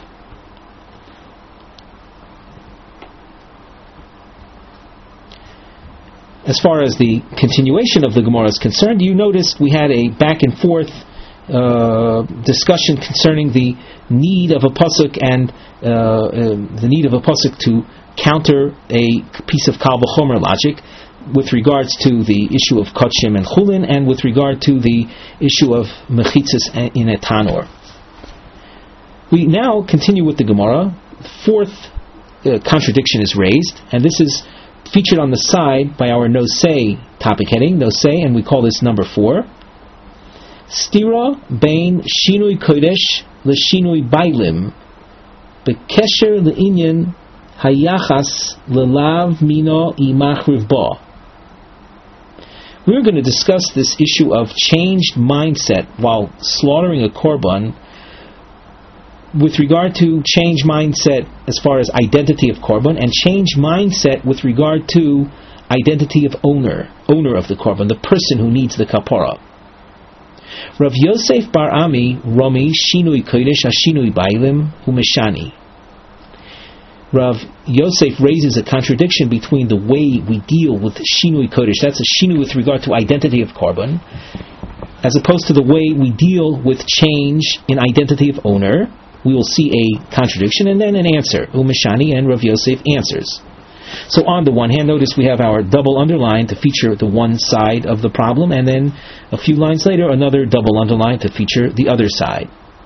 As far as the continuation of the Gemara is concerned, you noticed we had a back and forth discussion concerning the need of a pasuk and the need of a pasuk to counter a piece of Kal V'chomer logic with regards to the issue of Kodshim and Chulin and with regard to the issue of Mechitzas in a Tanur. We now continue with the Gemara. The fourth contradiction is raised, and this is featured on the side by our Nosei topic heading, Nosei, and we call this number 4. Stira bein shinui kodesh l'shinui bailim bekesher le'inyan hayachas lelav mino imachriv ba. We're going to discuss this issue of changed mindset while slaughtering a korban with regard to change mindset as far as identity of korban and change mindset with regard to identity of owner of the korban, the person who needs the kapara. Rav Yosef Bar Ami Romi Shinui Kodesh Ashinui Bailim Humeshani. Rav Yosef raises a contradiction between the way we deal with Shinui Kodesh, that's a Shinui with regard to identity of Korban, as opposed to the way we deal with change in identity of owner. We will see a contradiction and then an answer. Umeshani, and Rav Yosef answers. So on the one hand, notice we have our double underline to feature the one side of the problem, and then a few lines later, another double underline to feature the other side.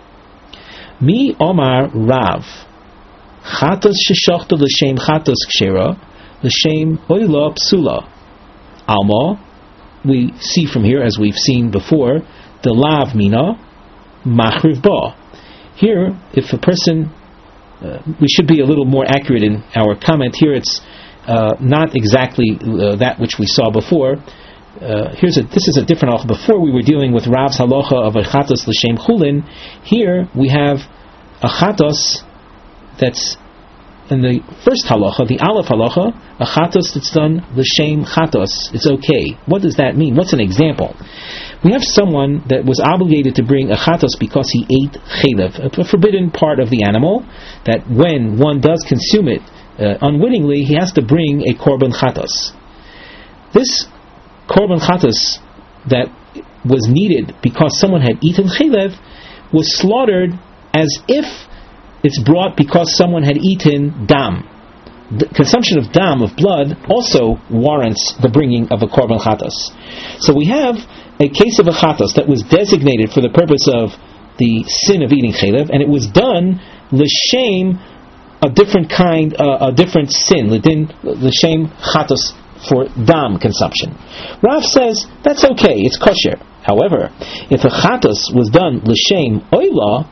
Mi Omar Rav Chatos sheshachta l'shem chatos kshera l'shem oila psula. Alma, we see from here, as we've seen before, the lav mina machriv ba. Here, if a person, we should be a little more accurate in our comment. Here, it's not exactly that which we saw before. This is a different halacha. Before we were dealing with Rav's halacha of a chatos l'shem chulin. Here we have a chatos that's in the first halacha, the aleph halacha, a chatos that's done l'shem chatos. It's okay. What does that mean? What's an example? We have someone that was obligated to bring a chatos because he ate chelev, a forbidden part of the animal, that when one does consume it unwittingly, he has to bring a korban chatos. This korban chatos that was needed because someone had eaten chelev was slaughtered as if it's brought because someone had eaten dam. The consumption of dam, of blood, also warrants the bringing of a korban chatos. So we have a case of a chatos that was designated for the purpose of the sin of eating chelev, and it was done l'shem a different kind, a different sin, l'shem chatos for dam consumption. Rav says that's okay, it's kosher. However, if a chatos was done l'shem oila,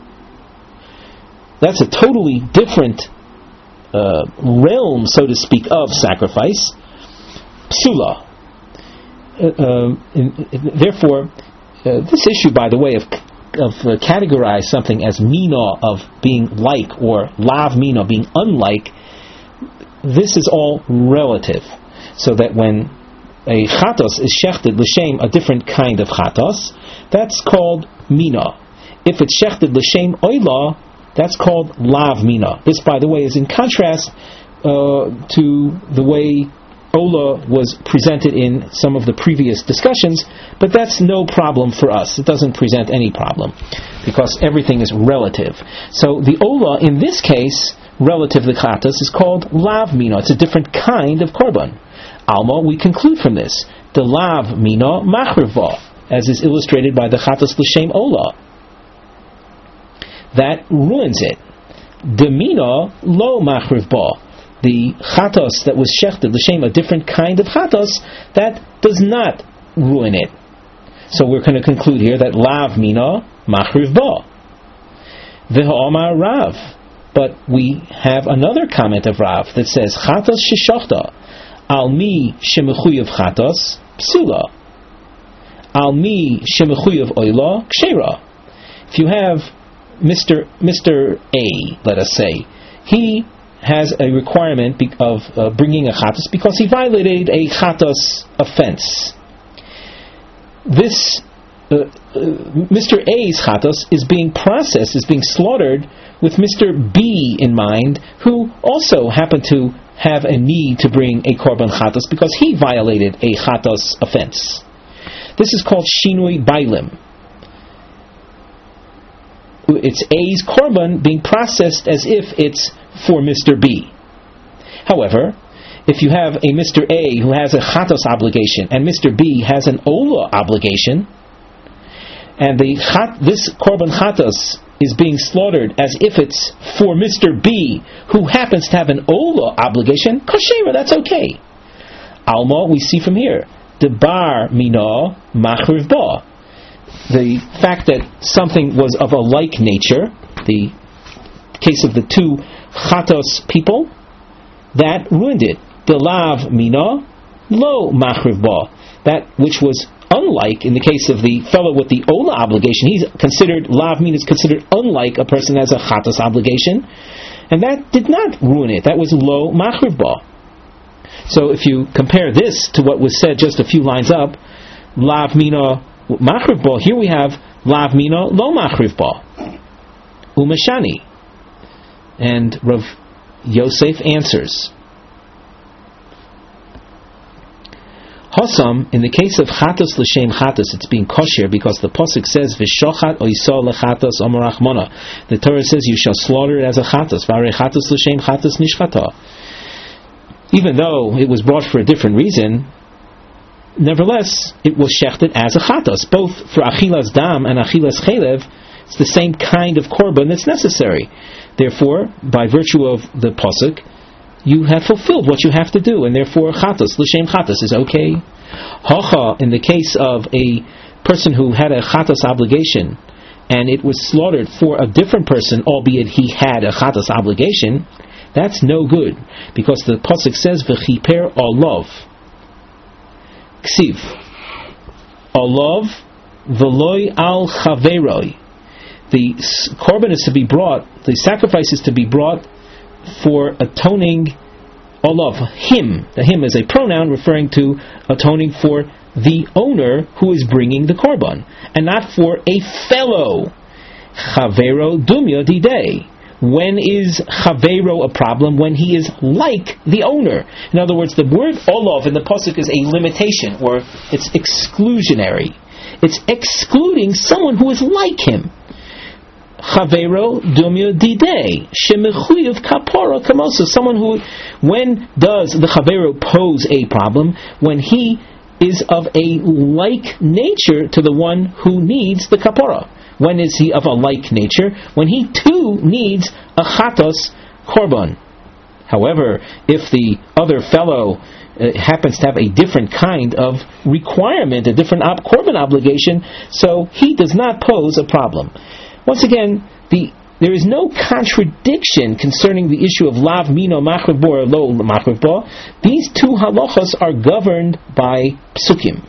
that's a totally different realm, so to speak, of sacrifice. Psula. Therefore, this issue, by the way, of categorize something as mina, of being like, or lav mina, being unlike, this is all relative. So that when a chatos is shechted l'shem a different kind of chatos, that's called mina. If it's shechted l'shem oila, that's called lav mina. This, by the way, is in contrast to the way Ola was presented in some of the previous discussions, but that's no problem for us. It doesn't present any problem, because everything is relative. So the Ola, in this case, relative to chatos, is called lav mina. It's a different kind of korban. Alma, we conclude from this, the lav mina machriva, as is illustrated by the chatos l'shem Ola. That ruins it. Demina lo machriv ba. The chatos that was shechted l'shem, a different kind of chatos, that does not ruin it. So we're going to conclude here that lav mina machriv ba. V'ha'amar Rav. But we have another comment of Rav that says chatos sheshachta al mi shemechuyev chatos psula, al mi shemechuyev oila kshera. If you have Mr. A, let us say, he has a requirement of bringing a chatos because he violated a chatos offense. This Mr. A's chatos is being processed, is being slaughtered with Mr. B in mind, who also happened to have a need to bring a korban chatos because he violated a chatos offense. This is called shinui bailim. It's A's korban being processed as if it's for Mr. B. However, if you have a Mr. A who has a chatos obligation and Mr. B has an ola obligation, and this korban chatos is being slaughtered as if it's for Mr. B who happens to have an ola obligation, koshera, that's okay. Alma, we see from here, debar mina machriv ba. The fact that something was of a like nature, the case of the two chatos people, that ruined it. The lav mina lo machriv ba. That which was unlike, in the case of the fellow with the ola obligation, he's considered, lav mina is considered unlike a person that has a chatos obligation, and that did not ruin it. That was lo machriv ba. So if you compare this to what was said just a few lines up, lav mina machriv ba, here we have lav mina lo machriv ba umeshani, and Rav Yosef answers. Hossam, in the case of chatos l'shem chatos, it's being kosher because the pasuk says v'shochat oiso lechatos omerachmona. The Torah says you shall slaughter it as a chatos. V'arei chatos l'shem chatos nishchata. Even though it was brought for a different reason, nevertheless it was shechted as a chatos. Both for achilas dam and achilas chelev, it's the same kind of korban that's necessary. Therefore, by virtue of the pasuk, you have fulfilled what you have to do, and therefore chatos l'shem chatos is okay. Hacha, in the case of a person who had a chatos obligation and it was slaughtered for a different person, albeit he had a chatos obligation, that's no good, because the pasuk says v'chiper olav ksiv olav v'loy al chaveroi. The korban is to be brought, the sacrifice is to be brought for atoning olav, him. The him is a pronoun referring to atoning for the owner who is bringing the korban, and not for a fellow. Chavero dumya didei. When is chavero a problem? When he is like the owner. In other words, the word olav in the pasuk is a limitation, or it's exclusionary. It's excluding someone who is like him. Chavero dumya didei shemechuyev kapora kamosa. Someone who, when does the chavero pose a problem? When he is of a like nature to the one who needs the kapora. When is he of a like nature? When he too needs a chatos korban. However, if the other fellow happens to have a different kind of requirement, a different korban obligation, so he does not pose a problem. Once again, there is no contradiction concerning the issue of lav mino machriv bo or lo machriv bo. These two halachos are governed by psukim.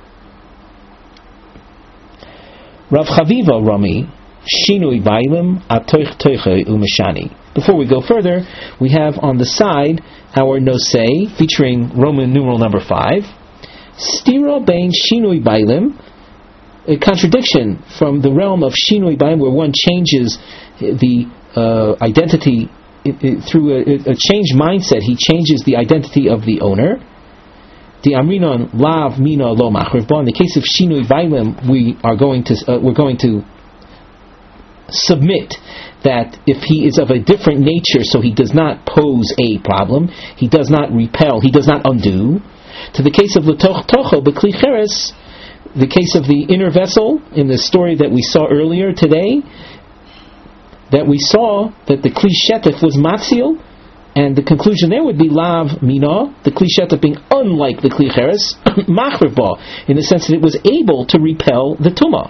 Rav Chaviva Rami shinui bailim atoich toiche umeshani. Before we go further, we have on the side our nosei featuring Roman numeral number 5. Stira bein shinui bailim. A contradiction from the realm of shinui bailim, where one changes the identity through a changed mindset. He changes the identity of the owner. The amrinon lav mina lo machriv bo. In the case of shinui bailim, we're going to submit that if he is of a different nature, so he does not pose a problem, he does not repel, he does not undo. To the case of l'toch tocho b'kli cheres, the case of the inner vessel, in the story that we saw earlier today, that we saw that the kli shetef was matzil, and the conclusion there would be lav mina, the kli shetef being unlike the kli cheres, machriv ba, in the sense that it was able to repel the tumah.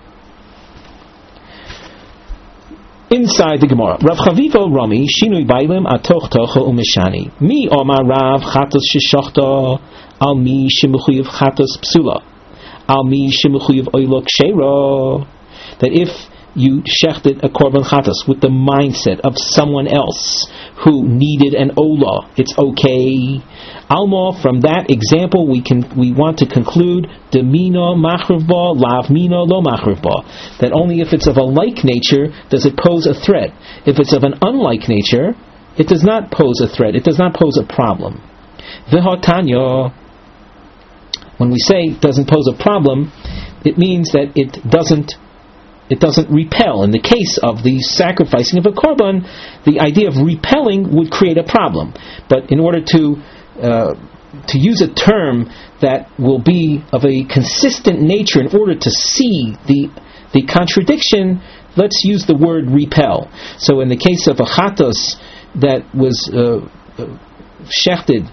Inside the Gemara, Rav Chaviva Rami shinui bailim atoch tocho umeshani. Mi omar Rav chatos sheshachta al mi shemechuyev chatos psula. Al mi shemechuyev oilo kshera. That if you shechted a korban chatos with the mindset of someone else who needed an olah, it's okay. Alma, from that example, we want to conclude demino machriv ba, lav mino lo machriv ba, that only if it's of a like nature does it pose a threat. If it's of an unlike nature, it does not pose a threat. It does not pose a problem. V'hotanya, when we say it doesn't pose a problem, it means that it doesn't repel. In the case of the sacrificing of a korban, the idea of repelling would create a problem. But in order to use a term that will be of a consistent nature, in order to see the contradiction, let's use the word repel. So in the case of a chatos that was shechted,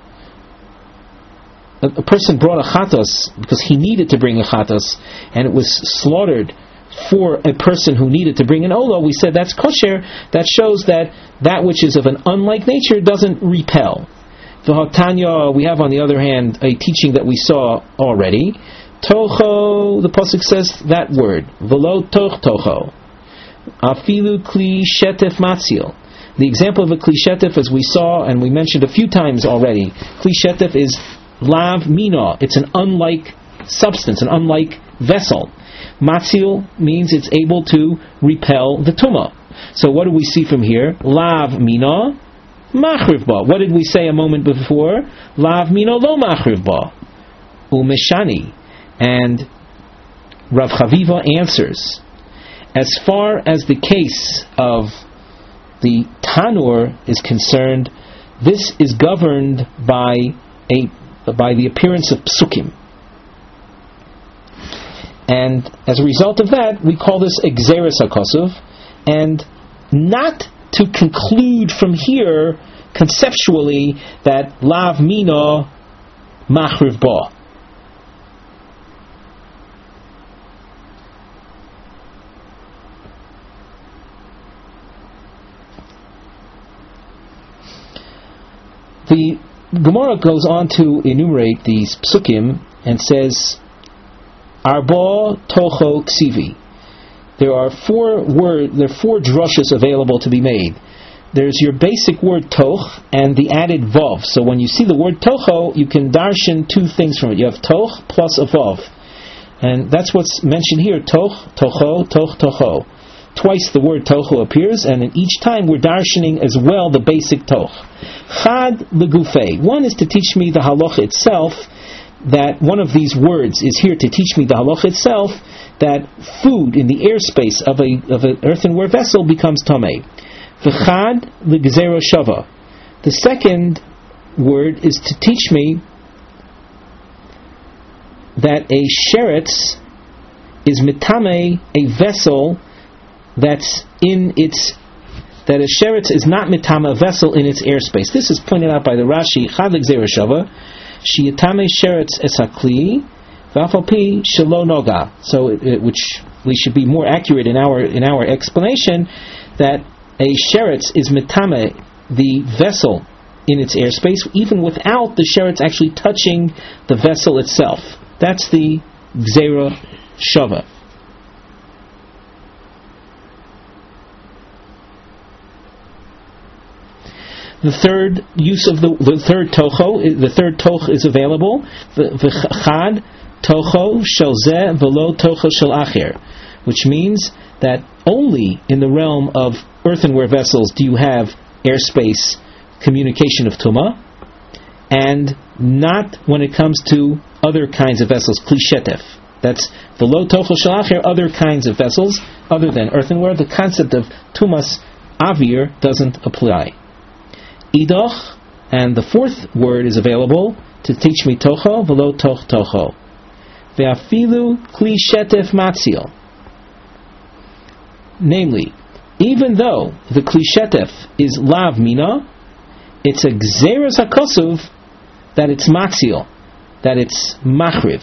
a person brought a chatos because he needed to bring a chatos, and it was slaughtered for a person who needed to bring an olah, we said that's kosher. That shows that which is of an unlike nature doesn't repel. V'hotanya, we have on the other hand a teaching that we saw already. Tocho, the pasuk says that word. V'lo toch tocho. Afilu kli shetef matzil. The example of a kli shetef, as we saw and we mentioned a few times already, kli shetef is lav mina. It's an unlike substance, an unlike vessel. Matzil means it's able to repel the tumah. So what do we see from here? Lav mina, machriv ba. What did we say a moment before? Lav mino lo machriv ba. Umeshani. And Rav Chaviva answers, as far as the case of the tanur is concerned, this is governed by the appearance of psukim. And as a result of that, we call this Gzeres HaKosov, and not to conclude from here conceptually that Lav Mina Machriv Ba. The Gemara goes on to enumerate these psukim and says, Arba Tocho Ksivi. There are four drushes available to be made. There's your basic word toch and the added vav. So when you see the word tocho, you can darshan two things from it. You have toch plus a vav. And that's what's mentioned here. Toch, tocho, toch, tocho. Twice the word tocho appears, and in each time we're darshaning as well the basic toch. Chad legufei. One is to teach me the halacha itself, that one of these words is here to teach me the halacha itself, that food in the airspace of an earthenware vessel becomes tamei. V'chad legzero shava. The second word is to teach me that a sheretz is mitame, a vessel that's in its, that a sheretz is not mitama, a vessel in its airspace. This is pointed out by the Rashi. Chad legzero shava. Shiyatame sheretz esakli, v'afalpi shelo noga. So, which we should be more accurate in our explanation, that a sheretz is mitame, the vessel in its airspace, even without the sheretz actually touching the vessel itself. That's the gzera shava. The third use of the third toch is available. V'chad tocho shel zeh v'lo tocho shel acher, which means that only in the realm of earthenware vessels do you have airspace communication of tumah, and not when it comes to other kinds of vessels, kli shetef. That's v'lo tocho shel acher, other kinds of vessels other than earthenware. The concept of tumas avir doesn't apply. Idoch, and the fourth word is available to teach me tocho v'lo toch tocho. Ve'afilu kli shetef matzil. Namely, even though the kli shetef is lav mina, it's a gzeres hakosov that it's matzil, that it's machriv.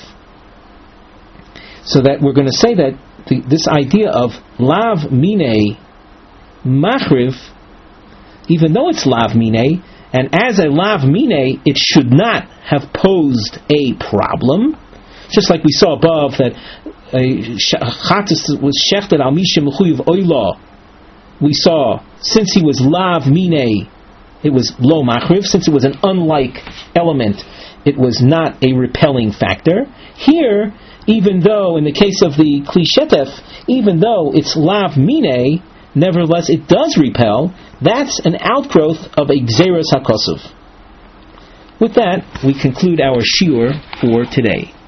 So that we're going to say that this idea of lav mine machriv, even though it's lav mine, and as a lav mine, it should not have posed a problem. Just like we saw above that chatas was shechted al mishim mechuyev oila. We saw, since he was lav mine, it was lo machriv. Since it was an unlike element, it was not a repelling factor. Here, even though in the case of the kli shetef, even though it's lav mine, nevertheless it does repel. That's an outgrowth of a gzeres hakosov. With that, we conclude our shiur for today.